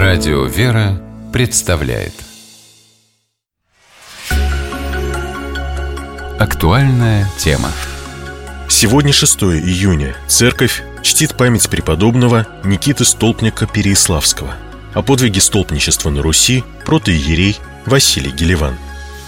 Радио «Вера» представляет актуальная тема. Сегодня 6 июня. Церковь чтит память преподобного Никиты Столпника-Переяславского. О подвиге столпничества на Руси протоиерей Василий Гелеван.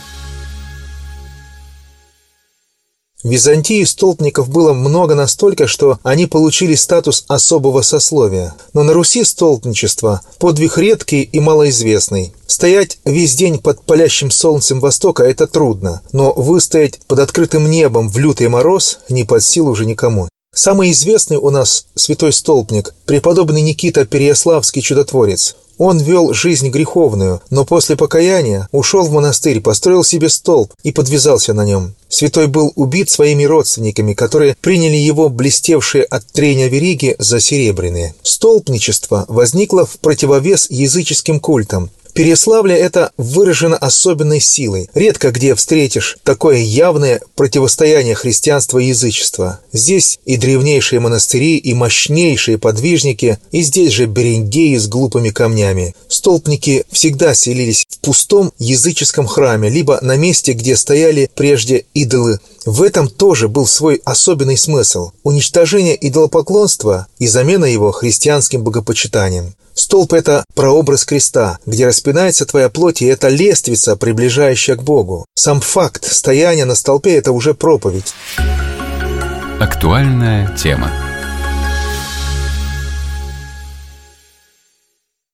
В Византии столпников было много настолько, что они получили статус особого сословия. Но на Руси столпничество – подвиг редкий и малоизвестный. Стоять весь день под палящим солнцем востока – это трудно, но выстоять под открытым небом в лютый мороз не под силу уже никому. Самый известный у нас святой столпник – преподобный Никита Переяславский чудотворец. Он вел жизнь греховную, но после покаяния ушел в монастырь, построил себе столб и подвязался на нем. Святой был убит своими родственниками, которые приняли его блестевшие от трения вериги за серебряные. Столпничество возникло в противовес языческим культам. Переяславле это выражено особенной силой. Редко где встретишь такое явное противостояние христианства и язычества. Здесь и древнейшие монастыри, и мощнейшие подвижники, и здесь же берендеи с глупыми камнями. Столпники всегда селились в пустом языческом храме, либо на месте, где стояли прежде идолы. В этом тоже был свой особенный смысл – уничтожение идолопоклонства и замена его христианским богопочитанием. Столб – это прообраз креста, где распинается твоя плоть, и это лестница, приближающая к Богу. Сам факт стояния на столпе – это уже проповедь. Актуальная тема.